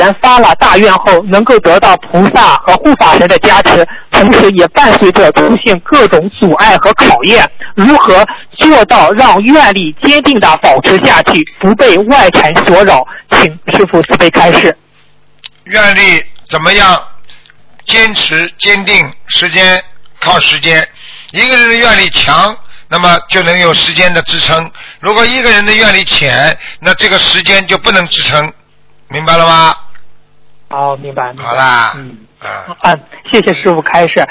人发了大愿后，能够得到菩萨和护法神的加持，同时也伴随着出现各种阻碍和考验。如何做到让愿力坚定地保持下去，不被外尘所扰？请师父慈悲开示。 愿力怎么样坚持坚定？时间靠时间，一个人的愿力强，那么就能有时间的支撑。如果一个人的愿力浅，那这个时间就不能支撑，明白了吗？ 好，明白。 好啦， 谢谢师父开示。